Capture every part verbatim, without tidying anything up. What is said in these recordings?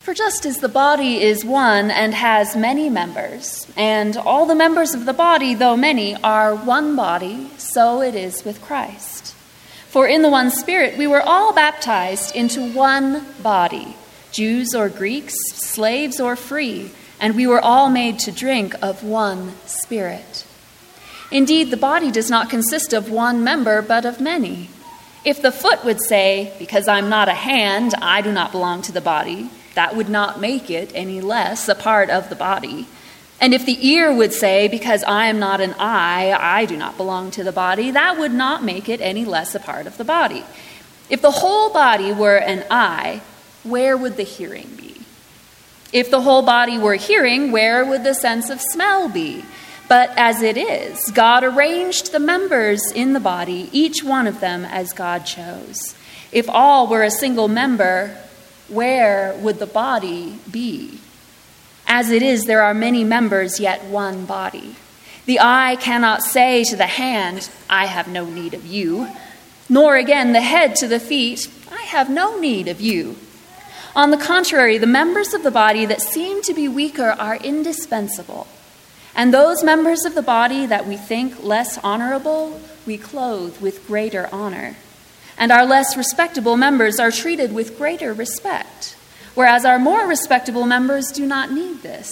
For just as the body is one and has many members, and all the members of the body, though many, are one body, so it is with Christ. For in the one Spirit we were all baptized into one body, Jews or Greeks, slaves or free, and we were all made to drink of one Spirit. Indeed, the body does not consist of one member, but of many. If the foot would say, "Because I'm not a hand, I do not belong to the body," that would not make it any less a part of the body. And if the ear would say, "Because I am not an eye, I do not belong to the body," that would not make it any less a part of the body. If the whole body were an eye, where would the hearing be? If the whole body were hearing, where would the sense of smell be? But as it is, God arranged the members in the body, each one of them as God chose. If all were a single member, where would the body be? As it is, there are many members, yet one body. The eye cannot say to the hand, "I have no need of you," nor again the head to the feet, "I have no need of you." On the contrary, the members of the body that seem to be weaker are indispensable. And those members of the body that we think less honorable, we clothe with greater honor. And our less respectable members are treated with greater respect, whereas our more respectable members do not need this.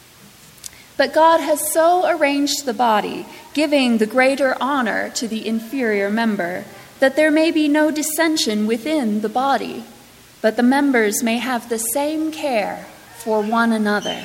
But God has so arranged the body, giving the greater honor to the inferior member, that there may be no dissension within the body, but the members may have the same care for one another.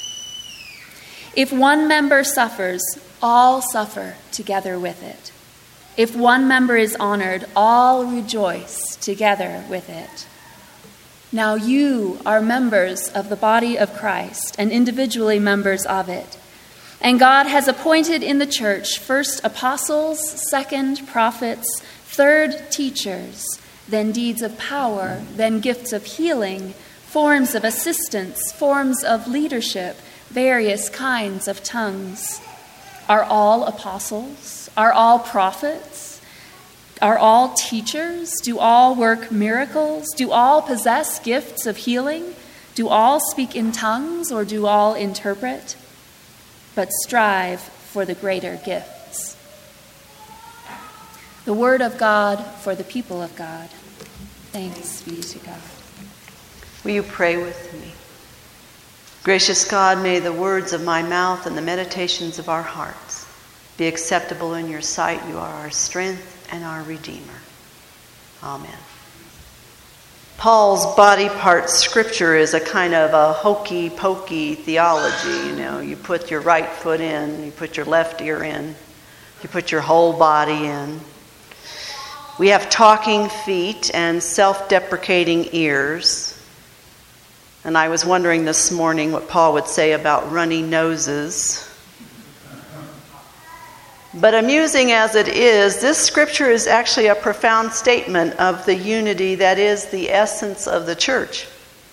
If one member suffers, all suffer together with it. If one member is honored, all rejoice together with it. Now you are members of the body of Christ and individually members of it. And God has appointed in the church first apostles, second prophets, third teachers, then deeds of power, then gifts of healing, forms of assistance, forms of leadership, various kinds of tongues. Are all apostles? Are all prophets? Are all teachers? Do all work miracles? Do all possess gifts of healing? Do all speak in tongues, or do all interpret? But strive for the greater gifts. The word of God for the people of God. Thanks be to God. Will you pray with me? Gracious God, may the words of my mouth and the meditations of our hearts be acceptable in your sight. You are our strength and our Redeemer. Amen. Paul's body part scripture is a kind of a hokey-pokey theology. You know, you put your right foot in, you put your left ear in, you put your whole body in. We have talking feet and self-deprecating ears. And I was wondering this morning what Paul would say about runny noses. But amusing as it is, this scripture is actually a profound statement of the unity that is the essence of the church.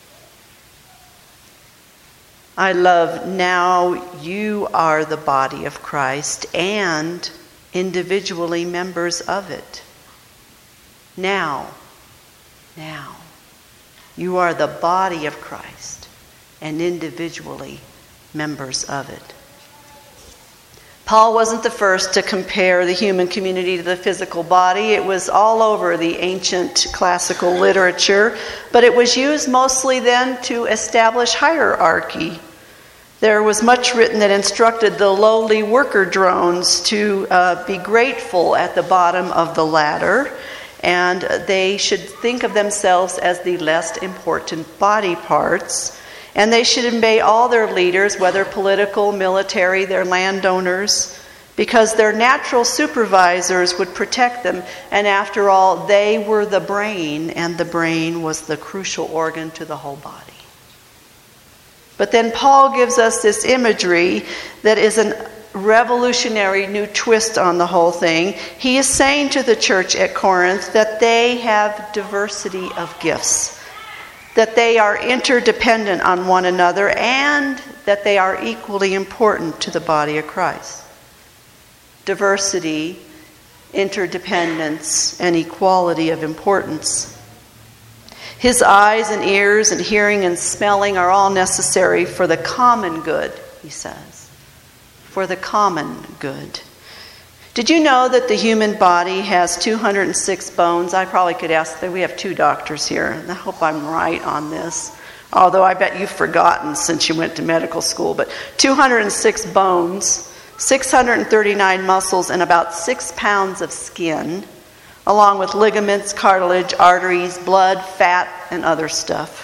I love, now you are the body of Christ and individually members of it. Now, now. You are the body of Christ and individually members of it. Paul wasn't the first to compare the human community to the physical body. It was all over the ancient classical literature, but it was used mostly then to establish hierarchy. There was much written that instructed the lowly worker drones to uh, be grateful at the bottom of the ladder, and they should think of themselves as the less important body parts. And they should obey all their leaders, whether political, military, their landowners, because their natural supervisors would protect them. And after all, they were the brain, and the brain was the crucial organ to the whole body. But then Paul gives us this imagery that is a revolutionary new twist on the whole thing. He is saying to the church at Corinth that they have diversity of gifts, that they are interdependent on one another, and that they are equally important to the body of Christ. Diversity, interdependence, and equality of importance. His eyes and ears and hearing and smelling are all necessary for the common good, he says. For the common good. Did you know that the human body has two hundred six bones? I probably could ask that. We have two doctors here, and I hope I'm right on this. Although I bet you've forgotten since you went to medical school. But two hundred six bones, six hundred thirty-nine muscles, and about six pounds of skin, along with ligaments, cartilage, arteries, blood, fat, and other stuff.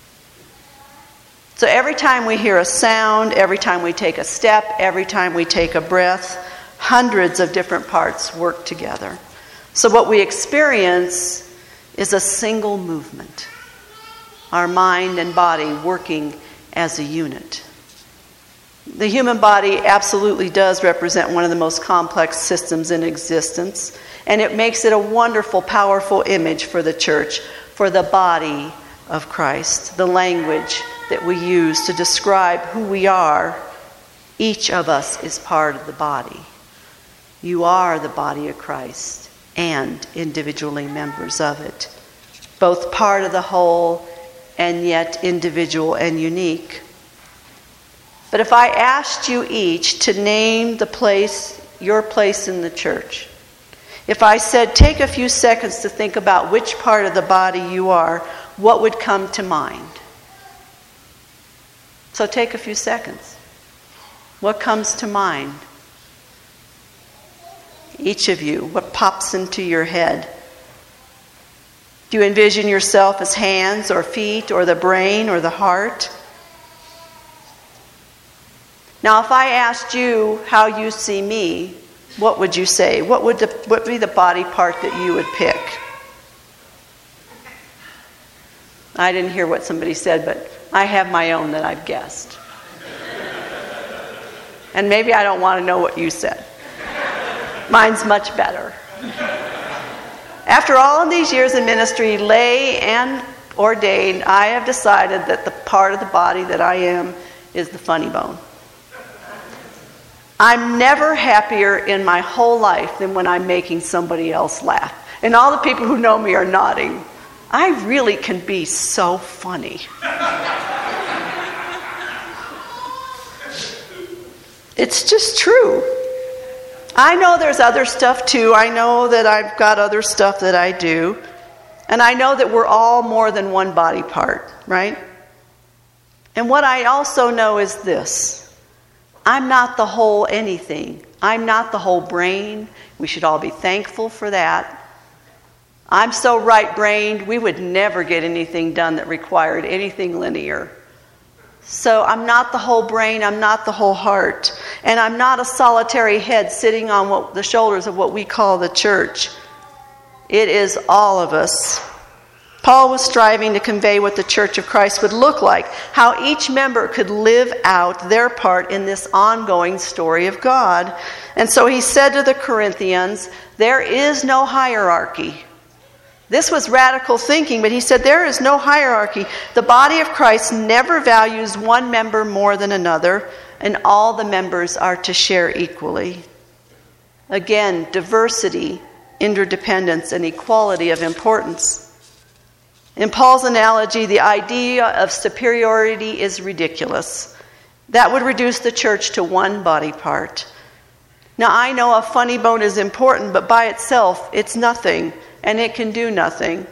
So every time we hear a sound, every time we take a step, every time we take a breath, hundreds of different parts work together. So what we experience is a single movement. Our mind and body working as a unit. The human body absolutely does represent one of the most complex systems in existence, and it makes it a wonderful, powerful image for the church, for the body of Christ, the language that we use to describe who we are. Each of us is part of the body. You are the body of Christ and individually members of it, both part of the whole and yet individual and unique. But if I asked you each to name the place, your place in the church, if I said take a few seconds to think about which part of the body you are, what would come to mind? So take a few seconds. What comes to mind? Each of you, what pops into your head? Do you envision yourself as hands or feet or the brain or the heart? Now, if I asked you how you see me, what would you say? What would, the, what would be the body part that you would pick? I didn't hear what somebody said, but I have my own that I've guessed. And maybe I don't want to know what you said. Mine's much better. After all of these years in ministry, lay and ordained, I have decided that the part of the body that I am is the funny bone. I'm never happier in my whole life than when I'm making somebody else laugh. And all the people who know me are nodding. I really can be so funny. It's just true. I know there's other stuff too. I know that I've got other stuff that I do. And I know that we're all more than one body part, right? And what I also know is this. I'm not the whole anything. I'm not the whole brain. We should all be thankful for that. I'm so right-brained, we would never get anything done that required anything linear. So I'm not the whole brain, I'm not the whole heart, and I'm not a solitary head sitting on what, the shoulders of what we call the church. It is all of us. Paul was striving to convey what the Church of Christ would look like, how each member could live out their part in this ongoing story of God. And so he said to the Corinthians, there is no hierarchy. This was radical thinking, but he said there is no hierarchy. The body of Christ never values one member more than another, and all the members are to share equally. Again, diversity, interdependence, and equality of importance. In Paul's analogy, the idea of superiority is ridiculous. That would reduce the church to one body part. Now, I know a funny bone is important, but by itself, it's nothing. And it can do nothing.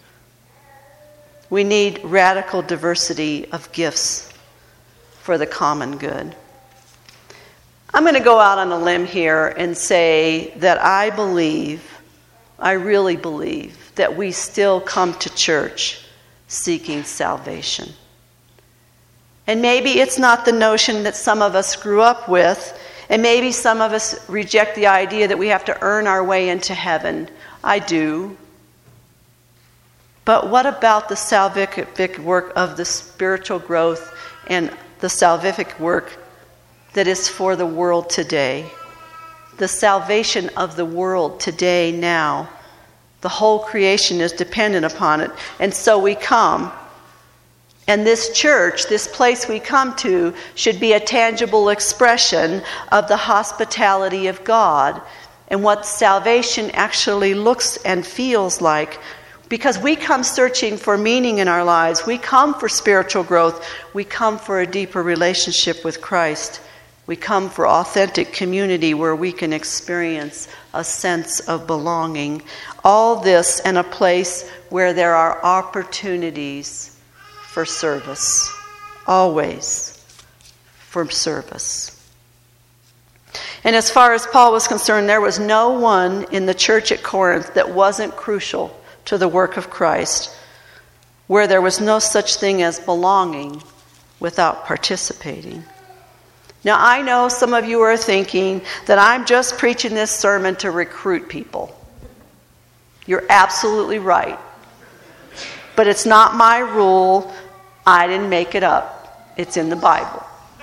We need radical diversity of gifts for the common good. I'm going to go out on a limb here and say that I believe, I really believe, that we still come to church seeking salvation. And maybe it's not the notion that some of us grew up with, and maybe some of us reject the idea that we have to earn our way into heaven. I do. But what about the salvific work of the spiritual growth and the salvific work that is for the world today? The salvation of the world today, now. The whole creation is dependent upon it. And so we come. And this church, this place we come to, should be a tangible expression of the hospitality of God and what salvation actually looks and feels like Because we come searching for meaning in our lives. We come for spiritual growth. We come for a deeper relationship with Christ. We come for authentic community where we can experience a sense of belonging. All this in a place where there are opportunities for service. Always for service. And as far as Paul was concerned, there was no one in the church at Corinth that wasn't crucial to the work of Christ, where there was no such thing as belonging without participating. Now, I know some of you are thinking that I'm just preaching this sermon to recruit people. You're absolutely right. But it's not my rule. I didn't make it up. It's in the Bible.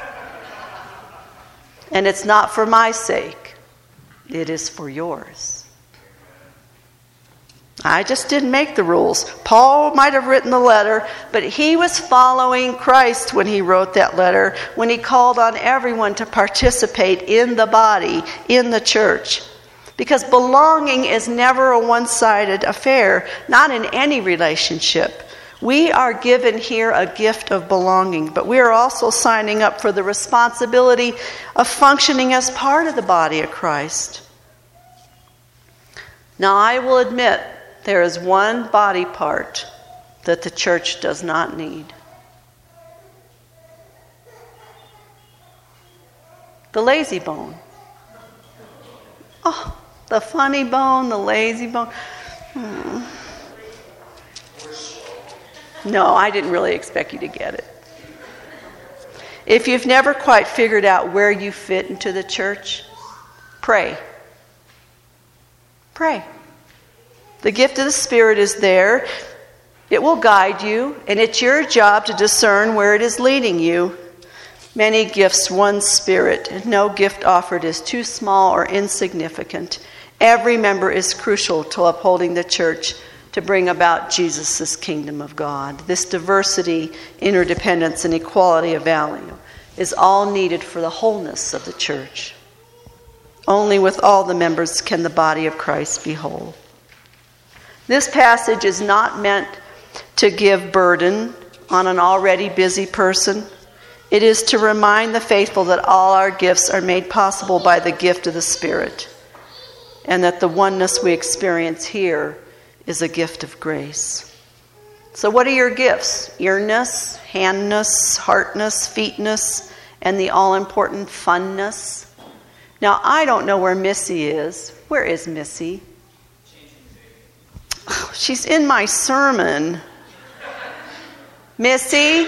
And it's not for my sake. It is for yours. I just didn't make the rules. Paul might have written the letter, but he was following Christ when he wrote that letter, when he called on everyone to participate in the body, in the church. Because belonging is never a one-sided affair, not in any relationship. We are given here a gift of belonging, but we are also signing up for the responsibility of functioning as part of the body of Christ. Now, I will admit, there is one body part that the church does not need. The lazy bone. Oh, the funny bone, the lazy bone. Hmm. No, I didn't really expect you to get it. If you've never quite figured out where you fit into the church, pray. Pray. The gift of the Spirit is there. It will guide you, and it's your job to discern where it is leading you. Many gifts, one Spirit, and no gift offered is too small or insignificant. Every member is crucial to upholding the church to bring about Jesus' kingdom of God. This diversity, interdependence, and equality of value is all needed for the wholeness of the church. Only with all the members can the body of Christ be whole. This passage is not meant to give burden on an already busy person. It is to remind the faithful that all our gifts are made possible by the gift of the Spirit, and that the oneness we experience here is a gift of grace. So what are your gifts? Earness, handness, heartness, feetness, and the all-important funness. Now, I don't know where Missy is. Where is Missy? Oh, she's in my sermon. Missy?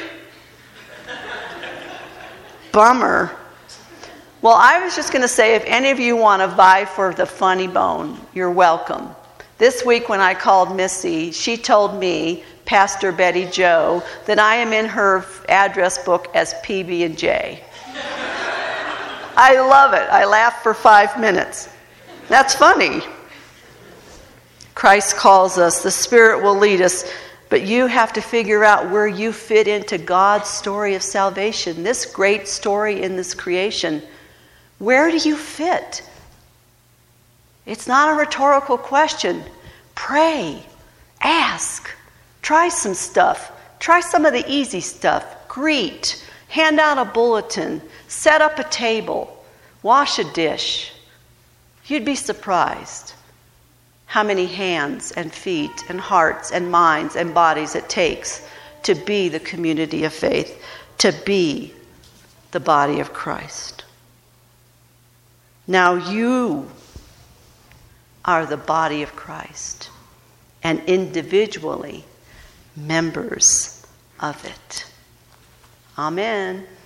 Bummer. Well, I was just going to say, if any of you want to vie for the funny bone, you're welcome. This week when I called Missy, she told me, Pastor Betty Joe, that I am in her address book as P B and J. I love it. I laughed for five minutes. That's funny. Christ calls us. The Spirit will lead us. But you have to figure out where you fit into God's story of salvation, this great story in this creation. Where do you fit? It's not a rhetorical question. Pray. Ask. Try some stuff. Try some of the easy stuff. Greet. Hand out a bulletin. Set up a table. Wash a dish. You'd be surprised how many hands and feet and hearts and minds and bodies it takes to be the community of faith, to be the body of Christ. Now you are the body of Christ and individually members of it. Amen.